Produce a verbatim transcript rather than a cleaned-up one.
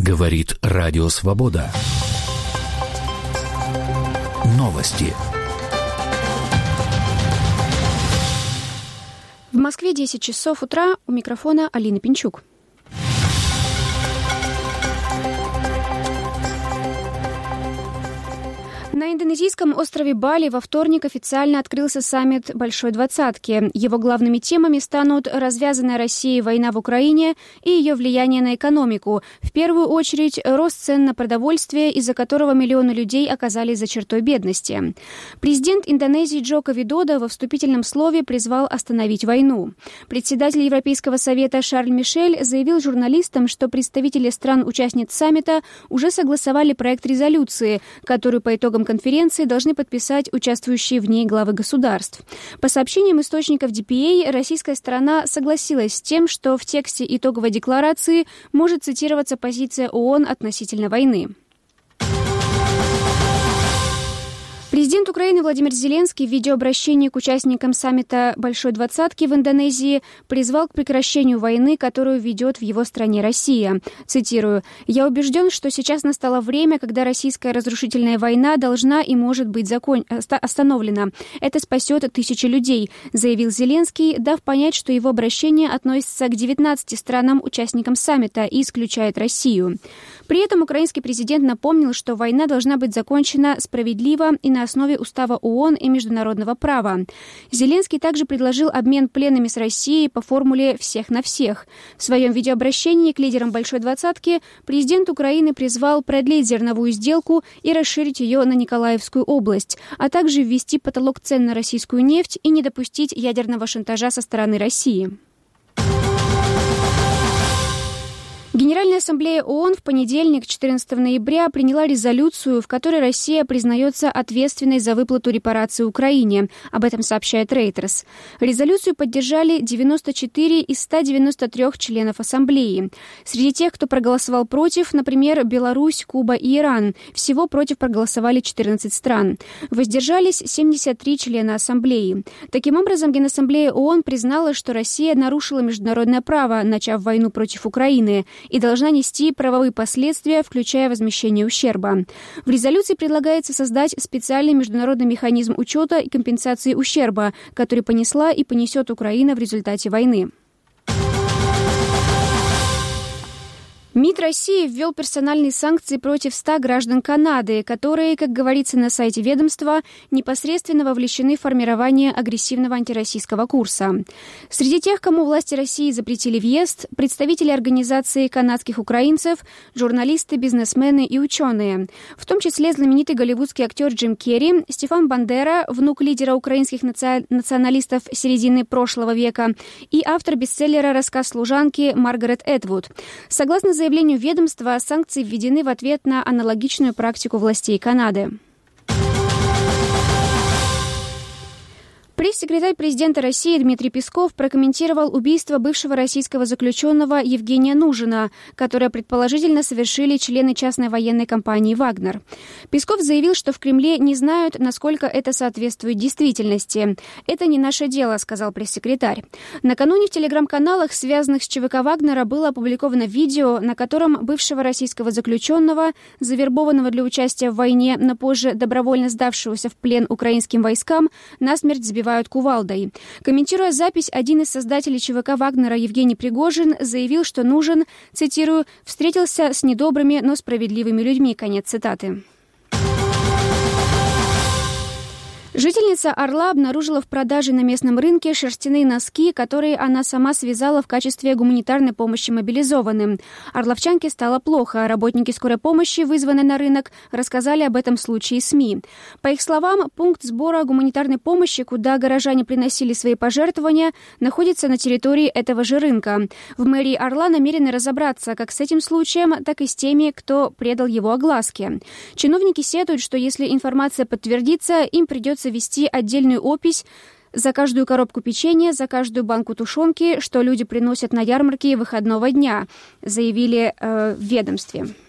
Говорит Радио Свобода. Новости. В Москве десять часов утра. У микрофона Алина Пинчук. На индонезийском острове Бали во вторник официально открылся саммит Большой Двадцатки. Его главными темами станут развязанная Россией война в Украине и ее влияние на экономику. В первую очередь, рост цен на продовольствие, из-за которого миллионы людей оказались за чертой бедности. Президент Индонезии Джоко Видодо во вступительном слове призвал остановить войну. Председатель Европейского совета Шарль Мишель заявил журналистам, что представители стран-участниц саммита уже согласовали проект резолюции, которую по итогам конференции должны подписать участвующие в ней главы государств. По сообщениям источников ди пи эй, российская сторона согласилась с тем, что в тексте итоговой декларации может цитироваться позиция ООН относительно войны. Президент Украины Владимир Зеленский в видеообращении к участникам саммита Большой Двадцатки в Индонезии призвал к прекращению войны, которую ведет в его стране Россия. Цитирую: «Я убежден, что сейчас настало время, когда российская разрушительная война должна и может быть закон... остановлена. Это спасет тысячи людей», заявил Зеленский, дав понять, что его обращение относится к девятнадцати странам-участникам саммита и исключает Россию. При этом украинский президент напомнил, что война должна быть закончена справедливо и на основе устава ООН и международного права. Зеленский также предложил обмен пленными с Россией по формуле «всех на всех». В своем видеообращении к лидерам Большой Двадцатки президент Украины призвал продлить зерновую сделку и расширить ее на Николаевскую область, а также ввести потолок цен на российскую нефть и не допустить ядерного шантажа со стороны России. Генеральная ассамблея ООН в понедельник, четырнадцатого ноября, приняла резолюцию, в которой Россия признается ответственной за выплату репараций Украине. Об этом сообщает Reuters. Резолюцию поддержали девяносто четыре из ста девяноста трёх членов ассамблеи. Среди тех, кто проголосовал против, например, Беларусь, Куба и Иран. Всего против проголосовали четырнадцать стран. Воздержались семьдесят три члена ассамблеи. Таким образом, Генассамблея ООН признала, что Россия нарушила международное право, начав войну против Украины, и должна нести правовые последствия, включая возмещение ущерба. В резолюции предлагается создать специальный международный механизм учета и компенсации ущерба, который понесла и понесет Украина в результате войны. МИД России ввел персональные санкции против ста граждан Канады, которые, как говорится на сайте ведомства, непосредственно вовлечены в формирование агрессивного антироссийского курса. Среди тех, кому власти России запретили въезд, представители организации канадских украинцев, журналисты, бизнесмены и ученые, в том числе знаменитый голливудский актер Джим Керри, Стефан Бандера, внук лидера украинских наци... националистов середины прошлого века, и автор бестселлера «Рассказ служанки» Маргарет Этвуд. Согласно заявлению ведомства, санкции введены в ответ на аналогичную практику властей Канады. Пресс-секретарь президента России Дмитрий Песков прокомментировал убийство бывшего российского заключенного Евгения Нужина, которое предположительно совершили члены частной военной компании «Вагнер». Песков заявил, что в Кремле не знают, насколько это соответствует действительности. «Это не наше дело», — сказал пресс-секретарь. Накануне в телеграм-каналах, связанных с ЧВК «Вагнера», было опубликовано видео, на котором бывшего российского заключенного, завербованного для участия в войне, но позже добровольно сдавшегося в плен украинским войскам, насмерть сбивают кувалдой. Комментируя запись, один из создателей ЧВК «Вагнера» Евгений Пригожин заявил, что Нужин, цитирую, «встретился с недобрыми, но справедливыми людьми». Конец цитаты. Жительница Орла обнаружила в продаже на местном рынке шерстяные носки, которые она сама связала в качестве гуманитарной помощи мобилизованным. Орловчанке стало плохо. Работники скорой помощи, вызванные на рынок, рассказали об этом случае СМИ. По их словам, пункт сбора гуманитарной помощи, куда горожане приносили свои пожертвования, находится на территории этого же рынка. В мэрии Орла намерены разобраться как с этим случаем, так и с теми, кто предал его огласке. Чиновники сетуют, что если информация подтвердится, им придется вести отдельную опись за каждую коробку печенья, за каждую банку тушенки, что люди приносят на ярмарке выходного дня, заявили э, в ведомстве.